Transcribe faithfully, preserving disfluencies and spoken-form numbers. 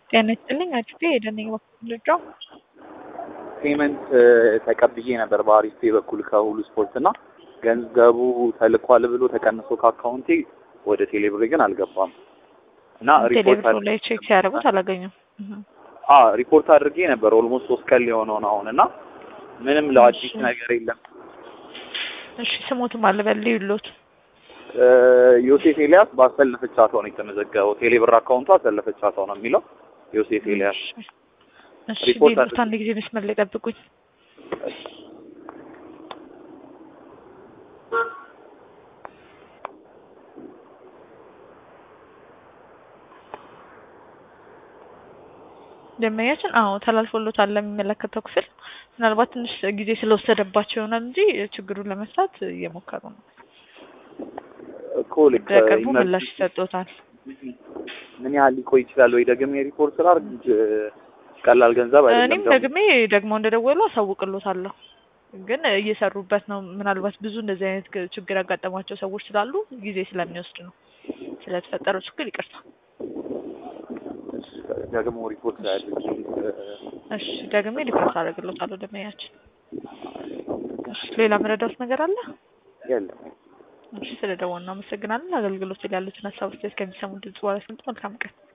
ጤና ይስጥልኝ አጭቴ የደነኝ በኩል ልጅው ፔመንት ተቀብዬ ነበር በአሪፍ ፔ በኩል ከሁሉ ስፖርት እና ገንዘቡ ተልኳል ብሎ ተቀንሶ ከአካውንቴ ወደ ቴሌብር ግን አልገባም እና ሪፖርት ቴሌብር ላይ ቼክ ሲያደርጉት አላገኙም። አ ሪፖርት አድርጌ ነበር ኦልሞስት ሶስት ቀን ሊሆነው ነው አሁንና ምንም ለአዲስ ነገር የለም። እሺ ስሞትም አልበል ይሉት ዮሴፍ ኤልያስ ባሰለፈቻቸው ነው የተመዘገበው። ቴሌብር አካውንቱ አሰለፈቻቸው ነው የሚለው ዮሴፍ ኤልያስ። እሺ ሪፖርት አንድ ጊዜ መስመር ላይ ጠብቁኝ። ደመያችን አዎ ተላልፎሎታል ለሚመለከተው ክፍል ምናልባት ትንሽ ጊዜ ስለወሰደባቸው ይሆናል እንጂ ችግሩን ለመስራት እየሞከሩ ነው። ኮል ከቀርቡ ምላሽ ይሰጡታል። ምን ያህል ሊቆይ ይችላል ወይ ደግሞ የሪፖርት ስራ እንጂ ቀላል ገንዘብ አይደለም። እኔም ደግሜ ደግሞ እንደደወሉ አሳውቅሎታለሁ ግን እየሰሩበት ነው። ምናልባት ብዙ እንደዚህ አይነት ችግር ያጋጠማቸው ሰዎች ስላሉ ጊዜ ስለሚወስድ ነው። ስለተፈጠረው ችግር ይቅርታ። ደግሞ ሪፖርት ያድርግ። እሺ ደግሜ ሪፖርት አደርግሎታለሁ ደመያችን። እሺ ሌላ መረዳት ነገር አለ? የለም። እሺ ስለደወልን እናመሰግናለን። አገልግሎት ላይ ያሉትን ሀሳቦች እስከሚሰሙ ድምጽ ዋለስንት መልካም ቀን